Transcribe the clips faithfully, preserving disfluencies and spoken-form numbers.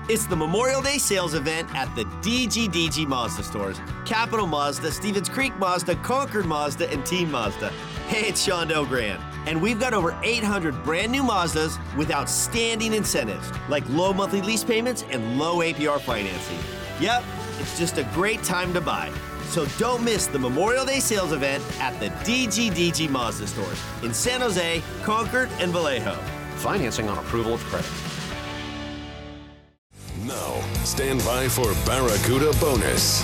It's the Memorial Day sales event at the D G D G Mazda stores. Capital Mazda, Stevens Creek Mazda, Concord Mazda, and Team Mazda. Hey, it's Sean Delgrand. And we've got over eight hundred brand new Mazdas with outstanding incentives, like low monthly lease payments and low A P R financing. Yep, it's just a great time to buy. So don't miss the Memorial Day sales event at the D G D G Mazda stores in San Jose, Concord, and Vallejo. Financing on approval of credit. Now, stand by for Barracuda Bonus.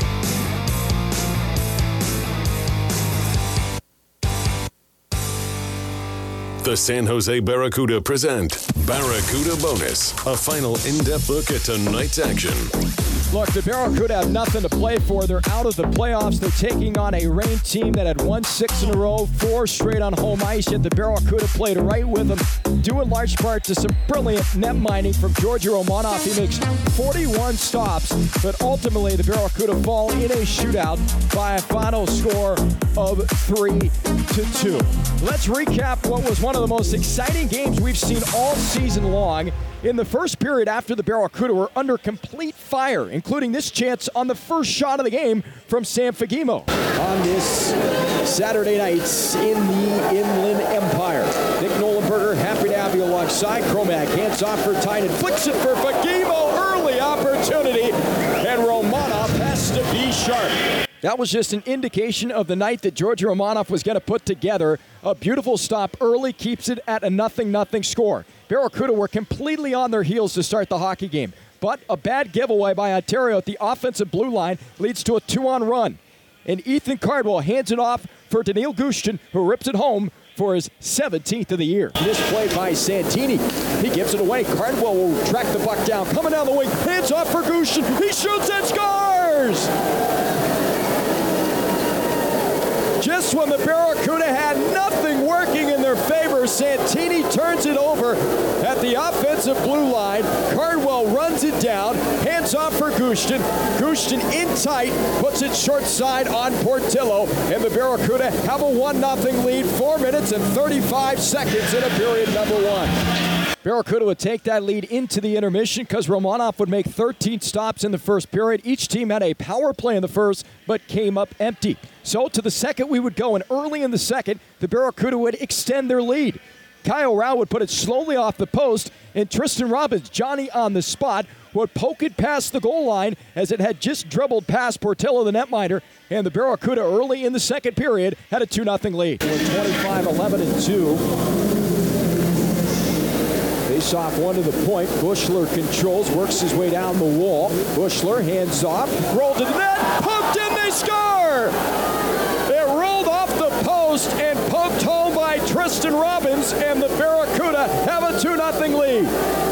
The San Jose Barracuda present Barracuda Bonus, a final in-depth look at tonight's action. Look, the Barracuda have nothing to play for. They're out of the playoffs. They're taking on a Reign team that had won six in a row, four straight on home ice, yet the Barracuda played right with them, due in large part to some brilliant net mining from Georgi Romanov. He makes forty-one stops, but ultimately the Barracuda fall in a shootout by a final score of three to two. Let's recap what was one of the most exciting games we've seen all season long. In the first period, after the Barracuda were under complete fire, including this chance on the first shot of the game from Sam Fagemo. On this Saturday night in the Inland Empire, Nick Nolenberger happy to have you alongside. Chromack hands off for Tynan, flicks it for Fagemo, early opportunity, and Romanov has to be sharp. That was just an indication of the night that Georgi Romanov was going to put together. A beautiful stop early keeps it at a nothing nothing score. Barracuda were completely on their heels to start the hockey game, but a bad giveaway by Ontario at the offensive blue line leads to a two-on run. And Ethan Cardwell hands it off for Daniil Gushtin, who rips it home for his seventeenth of the year. This play by Santini. He gives it away. Cardwell will track the puck down. Coming down the wing. Hands off for Gushtin. He shoots and scores! Just when the Barracuda had nothing working in their favor, Santini turns it over at the offensive blue line. Cardwell runs it down, hands off for Gushtin. Gushtin in tight, puts it short side on Portillo, and the Barracuda have a one nothing lead, four minutes and thirty-five seconds in a period number one. Barracuda would take that lead into the intermission because Romanov would make thirteen stops in the first period. Each team had a power play in the first, but came up empty. So to the second we would go, and early in the second, the Barracuda would extend their lead. Kyle Rao would put it slowly off the post, and Tristan Robbins, Johnny on the spot, would poke it past the goal line as it had just dribbled past Portillo, the netminder, and the Barracuda early in the second period had a two nothing lead. twenty-five eleven and two. Face off one to the point. Bushler controls, works his way down the wall. Bushler hands off, rolled to the net, poked in, they score! It rolled off the post and poked home by Tristan Robbins, and the Barracuda have a two nothing lead.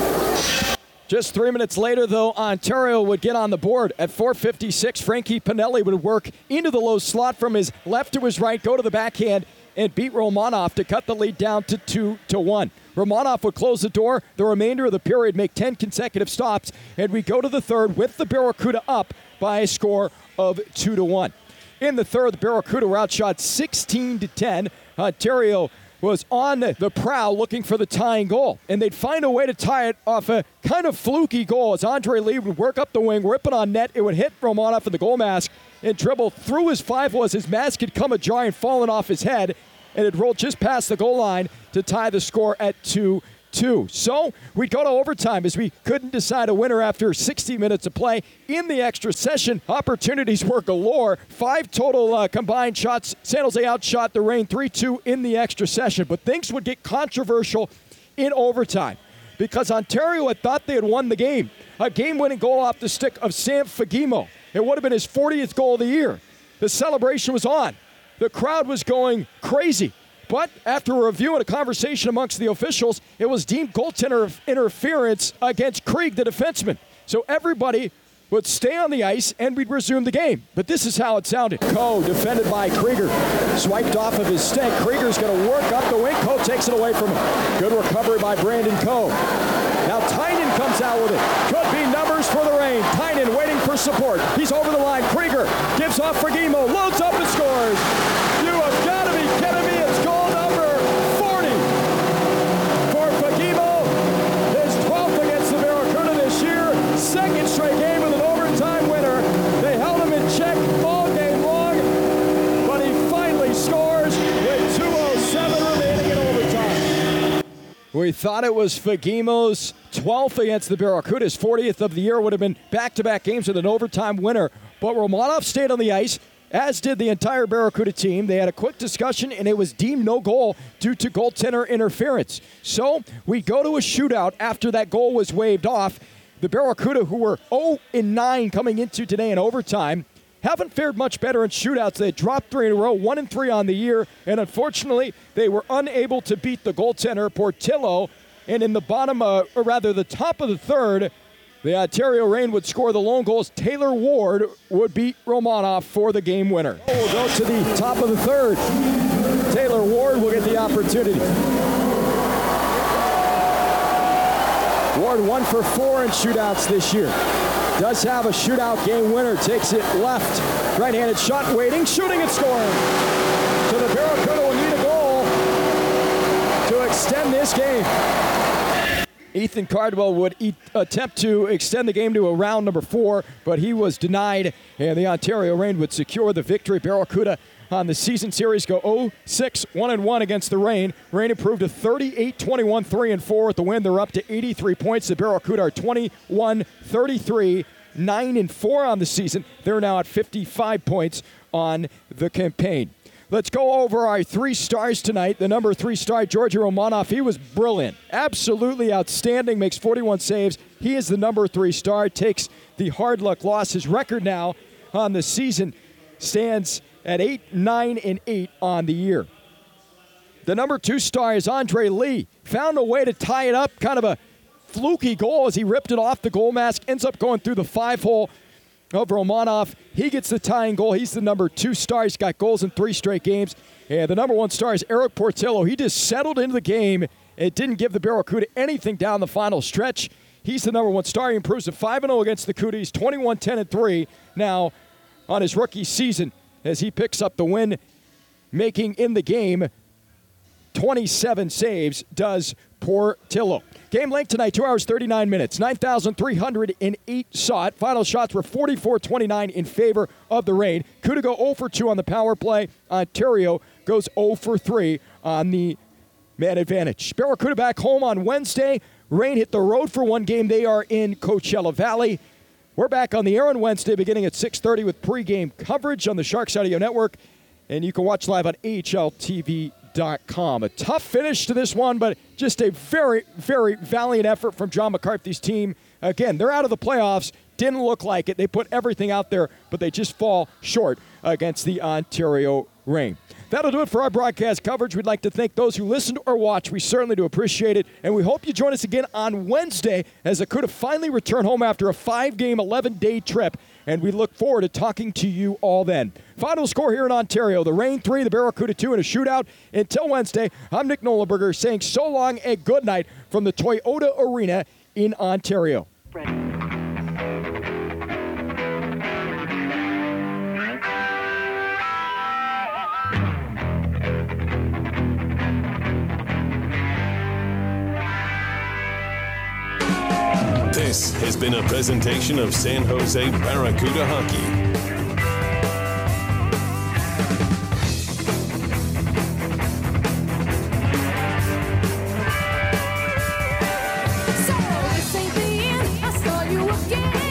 Just three minutes later, though, Ontario would get on the board. At four fifty-six, Frankie Pinelli would work into the low slot from his left to his right, go to the backhand, and beat Romanov to cut the lead down to two to one. Romanov would close the door the remainder of the period, make ten consecutive stops, and we go to the third with the Barracuda up by a score of two to one. In the third, the Barracuda were outshot sixteen to ten. Ontario was on the prowl looking for the tying goal, and they'd find a way to tie it off a kind of fluky goal as Andre Lee would work up the wing, rip it on net. It would hit Romanov in the goal mask and dribble through his five was his mask had come ajar and fallen off his head, and it rolled just past the goal line to tie the score at two two. So we'd go to overtime as we couldn't decide a winner after sixty minutes of play. In the extra session, opportunities were galore. Five total uh, combined shots. San Jose outshot the Reign three two in the extra session. But things would get controversial in overtime because Ontario had thought they had won the game. A game-winning goal off the stick of Sam Fagemo. It would have been his fortieth goal of the year. The celebration was on. The crowd was going crazy. But after a review and a conversation amongst the officials, it was deemed goaltender interference against Krieg, the defenseman. So everybody would stay on the ice and we'd resume the game. But this is how it sounded. Coe, defended by Krieger, swiped off of his stick. Krieger's going to work up the wing. Coe takes it away from him. Good recovery by Brandon Coe. Now Tynan comes out with it. Could be numbers for the Reign. Tynan waiting for support. He's over the line. Krieger gives off for Fagemo. Loads up and scores. You have got to be kidding me. It's goal number forty for Fagemo. His twelfth against the Barracuda this year. We thought it was Fagimo's twelfth against the Barracudas. fortieth of the year. Would have been back-to-back games with an overtime winner. But Romanov stayed on the ice, as did the entire Barracuda team. They had a quick discussion, and it was deemed no goal due to goaltender interference. So we go to a shootout after that goal was waved off. The Barracuda, who were oh and nine coming into today in overtime, haven't fared much better in shootouts. They dropped three in a row, one and three on the year, and unfortunately, they were unable to beat the goaltender, Portillo. And in the bottom, uh, or rather the top of the third, the Ontario Reign would score the lone goals. Taylor Ward would beat Romanov for the game winner. We'll go to the top of the third. Taylor Ward will get the opportunity. Ward one for four in shootouts this year. Does have a shootout game winner. Takes it left. Right-handed shot waiting, shooting and scoring. So the Barracuda will need a goal to extend this game. Ethan Cardwell would e- attempt to extend the game to a round number four, but he was denied, and the Ontario Reign would secure the victory. Barracuda on the season series go oh six one one against the Reign. Reign improved to thirty-eight twenty-one, three and four at the win. They're up to eighty-three points. The Barracuda are twenty-one thirty-three, nine and four on the season. They're now at fifty-five points on the campaign. Let's go over our three stars tonight. The number three star, Georgi Romanov, he was brilliant. Absolutely outstanding, makes forty-one saves. He is the number three star, takes the hard luck loss. His record now on the season stands at eight, nine, and eight on the year. The number two star is Andre Lee. Found a way to tie it up, kind of a fluky goal as he ripped it off the goal mask, ends up going through the five-hole of Romanov. He gets the tying goal. He's the number two star. He's got goals in three straight games. And the number one star is Eric Portillo. He just settled into the game. It didn't give the Barracuda anything down the final stretch. He's the number one star. He improves to five and oh against the Cooties, twenty-one ten and three now on his rookie season as he picks up the win, making in the game twenty-seven saves, does Portillo. Game length tonight, two hours, thirty-nine minutes. nine thousand three hundred eight saw it. Final shots were forty-four twenty-nine in favor of the Reign. Cuda go oh for two on the power play. Ontario goes oh for three on the man advantage. Barracuda back home on Wednesday. Reign hit the road for one game. They are in Coachella Valley. We're back on the air on Wednesday beginning at six thirty with pregame coverage on the Sharks Audio Network. And you can watch live on A H L T V dot com. A tough finish to this one, but just a very, very valiant effort from John McCarthy's team. Again, they're out of the playoffs. Didn't look like it. They put everything out there, but they just fall short against the Ontario Reign. That'll do it for our broadcast coverage. We'd like to thank those who listened or watched. We certainly do appreciate it. And we hope you join us again on Wednesday as the Cuda finally return home after a five-game, eleven-day trip. And we look forward to talking to you all then. Final score here in Ontario, the Reign three, the Barracuda two in a shootout. Until Wednesday, I'm Nick Nollenberger saying so long and good night from the Toyota Arena in Ontario. This has been a presentation of San Jose Barracuda Hockey. So this ain't the end. I saw you again.